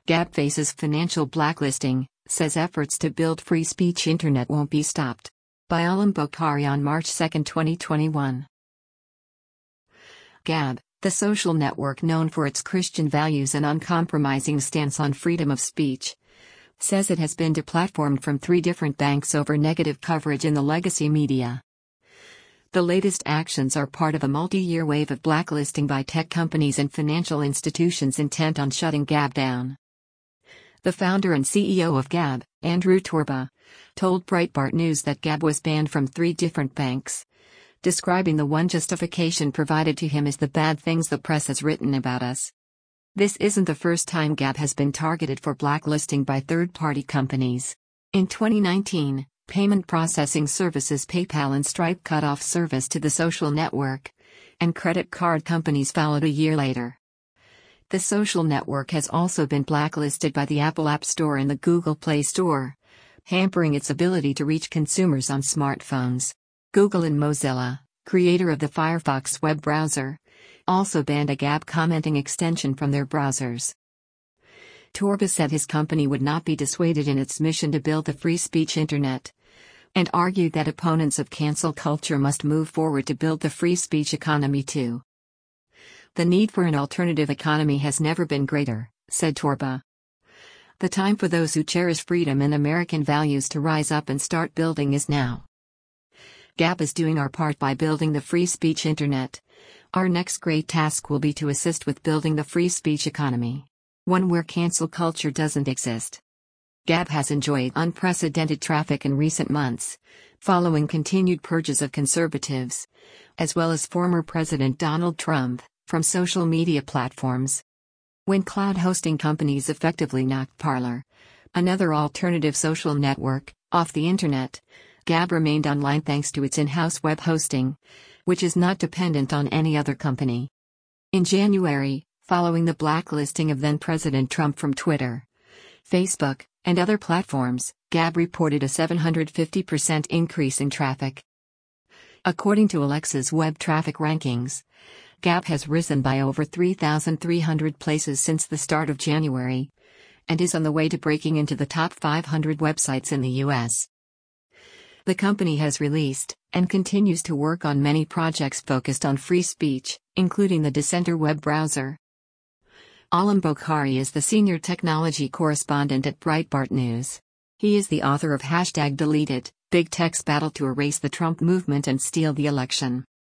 Gab faces financial blacklisting, says efforts to build free speech internet won't be stopped. By Alam Bokhari on March 2, 2021. Gab, the social network known for its Christian values and uncompromising stance on freedom of speech, says it has been deplatformed from 3 different banks over negative coverage in the legacy media. The latest actions are part of a multi-year wave of blacklisting by tech companies and financial institutions intent on shutting Gab down. The founder and CEO of Gab, Andrew Torba, told Breitbart News that Gab was banned from 3 different banks, describing the one justification provided to him as the bad things the press has written about us. This isn't the first time Gab has been targeted for blacklisting by third-party companies. In 2019, payment processing services PayPal and Stripe cut off service to the social network, and credit card companies followed a year later. The social network has also been blacklisted by the Apple App Store and the Google Play Store, hampering its ability to reach consumers on smartphones. Google and Mozilla, creator of the Firefox web browser, also banned a Gab commenting extension from their browsers. Torba said his company would not be dissuaded in its mission to build the free speech internet, and argued that opponents of cancel culture must move forward to build the free speech economy too. The need for an alternative economy has never been greater, said Torba. The time for those who cherish freedom and American values to rise up and start building is now. Gab is doing our part by building the free speech internet. Our next great task will be to assist with building the free speech economy, one where cancel culture doesn't exist. Gab has enjoyed unprecedented traffic in recent months, following continued purges of conservatives, as well as former President Donald Trump, from social media platforms. When cloud hosting companies effectively knocked Parler, another alternative social network, off the internet, Gab remained online thanks to its in-house web hosting, which is not dependent on any other company. In January, following the blacklisting of then-President Trump from Twitter, Facebook, and other platforms, Gab reported a 750% increase in traffic. According to Alexa's web traffic rankings, Gab has risen by over 3,300 places since the start of January, and is on the way to breaking into the top 500 websites in the U.S. The company has released, and continues to work on many projects focused on free speech, including the Dissenter web browser. Alam Bokhari is the senior technology correspondent at Breitbart News. He is the author of #DeleteIt, Big Tech's Battle to Erase the Trump Movement and Steal the Election.